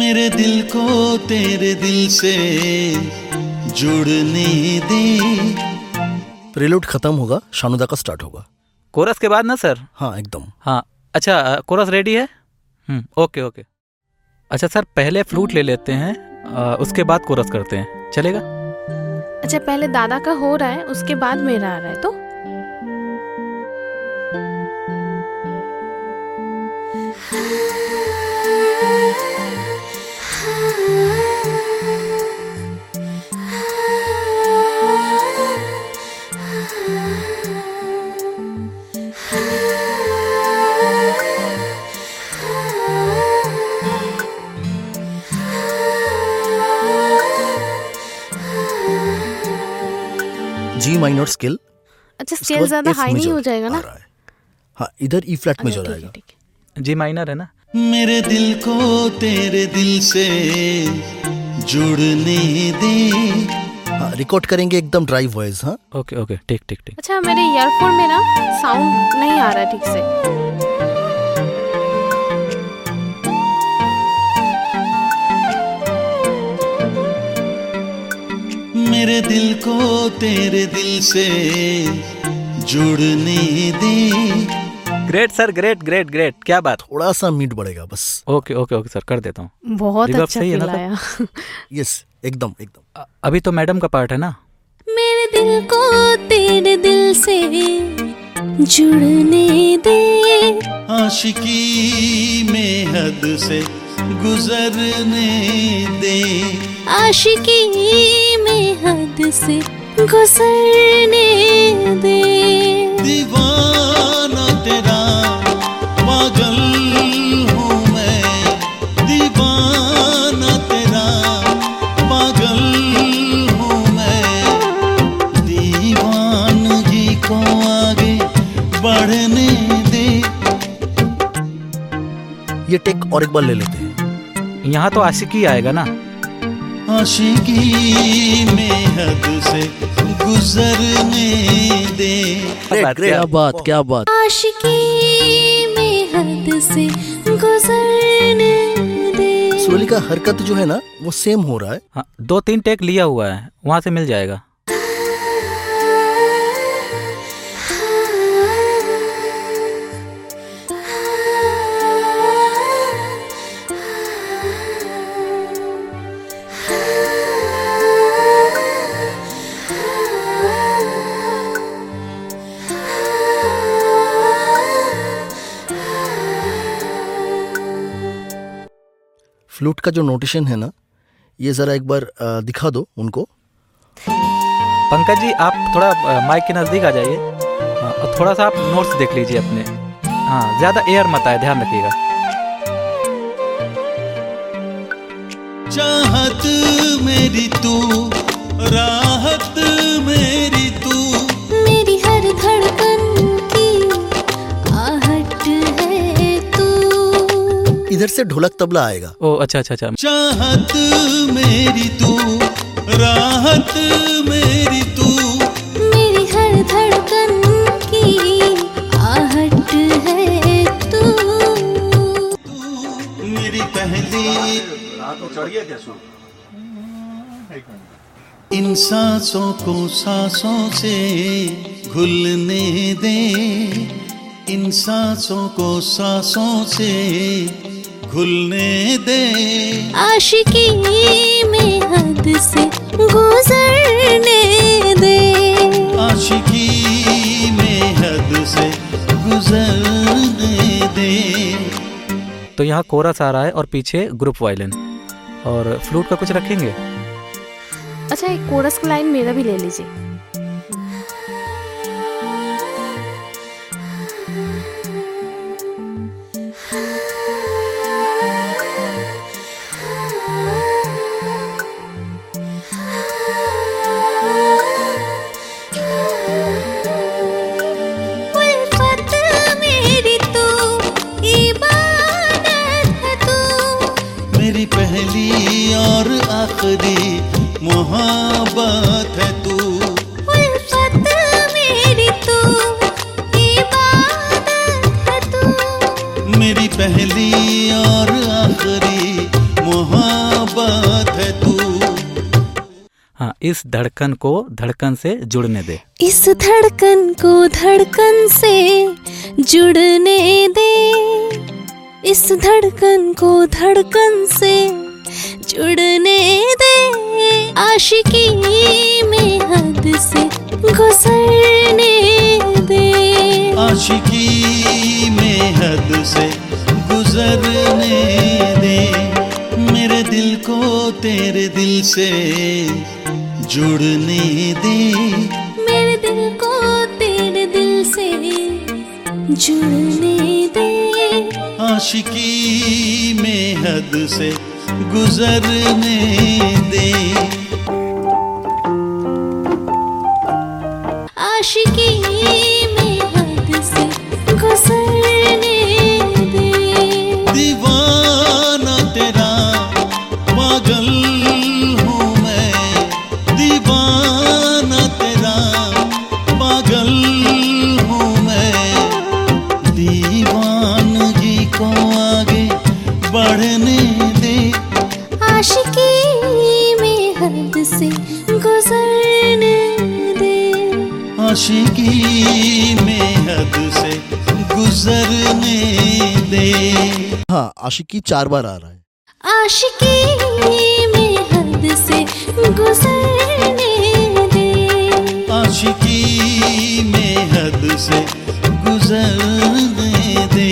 मेरे दिल को तेरे दिल से जुड़ने दे। प्रेल्यूड खत्म होगा, शानुदा का स्टार्ट होगा। कोरस के बाद ना सर? हाँ एकदम। हाँ अच्छा, कोरस रेडी है? Okay okay. अच्छा सर, पहले फ्लूट ले लेते हैं, उसके बाद कोरस करते हैं, चलेगा? अच्छा पहले दादा का हो रहा है, उसके बाद मेरा आ रहा है तो? G minor scale. अच्छा स्केल ज्यादा हाई नहीं हो जाएगा ना? हाँ इधर ई फ्लैट मेजर आएगा। जी माइनर है ना? मेरे दिल को तेरे दिल से जुड़ने दे। हाँ रिकॉर्ड करेंगे एकदम ड्राई वॉइस। हाँ ओके ओके, ठीक ठीक ठीक। अच्छा मेरे ईयरफोन में ना साउंड नहीं आ रहा ठीक से। मेरे दिल को तेरे दिल से जुड़ने दे। Great sir, great great great, क्या बात। थोड़ा सा मीट बढ़ेगा बस। ओके ओके ओके सर, कर देता हूँ। बहुत अच्छा फील आया। यस एकदम एकदम। अभी तो मैडम का पार्ट है ना? मेरे दिल को तेरे दिल से जुड़ने दे। आशिकी में हद से गुजरने दे। आशिकी में हद से गुजरने दे। दीवाना तेरा पागल हूँ मैं। दीवाना तेरा पागल हूँ मैं। दीवानगी को आगे बढ़ने दे। ये टेक और एक बार ले लेते हैं। यहाँ तो आशिकी आएगा ना? आशिकी में हद से गुजरने दे। क्या बात क्या बात। आशिकी में हद से गुजरने दे। सुहेली का हरकत जो है ना वो सेम हो रहा है। हाँ 2-3 टेक लिया हुआ है, वहाँ से मिल जाएगा। फ्लूट का जो नोटेशन है ना, ये जरा एक बार दिखा दो उनको। पंकज जी आप थोड़ा माइक के नजदीक आ जाइए, और थोड़ा सा आप नोट्स देख लीजिए अपने। हाँ ज्यादा एयर मत आए, ध्यान रखिएगा। चाहत मेरी तू, राहत मेरी तू। मेरी हर धड़कन की आहट है तू। इधर से ढोलक तबला आएगा। ओ अच्छा अच्छा अच्छा। चाहत मेरी तू, राहत मेरी तू। मेरी हर धड़कन की आहट है तू। मेरी पहली इन सांसों को सांसों से घुलने दे। इन सांसों को सांसों से घुलने दे। आशिकी में हद से गुजरने दे। आशिकी में हद से गुजरने दे। तो यहाँ कोरस आ रहा है और पीछे ग्रुप वायलिन और फ्लूट का कुछ रखेंगे। अच्छा एक कोरस की लाइन मेरा भी ले लीजिए। उल्फत मेरी तू, इबादत है तू। मेरी पहली और आखिरी मोहब्बत है तू। उल्फत मेरी तू, इबादत है तू। मेरी पहली और आखिरी मोहब्बत इस धड़कन को धड़कन से जुड़ने दे। इस धड़कन को धड़कन से जुड़ने दे। इस धड़कन को धड़कन से जुड़ने दे। आशिकी में हद से गुजरने दे। आशिकी में हद से गुजरने दे। मेरे दिल को तेरे दिल से जुड़ने दे। मेरे दिल को तेरे दिल से जुड़ने दे। आशिकी में हद से गुजरने दे। आशिकी में हद से गुजरने दे। दीवाना तेरा पागल हूँ मैं। दीवाना तेरा पागल हूँ मैं। दीवानगी को आगे बढ़ने दे। आशिकी में हद से गुजरने दे। आशिकी में हद से गुजरने दे। हाँ, आशिकी 4 बार आ रहा है। आशिकी में हद से गुजरने दे। आशिकी में हद से गुजरने दे।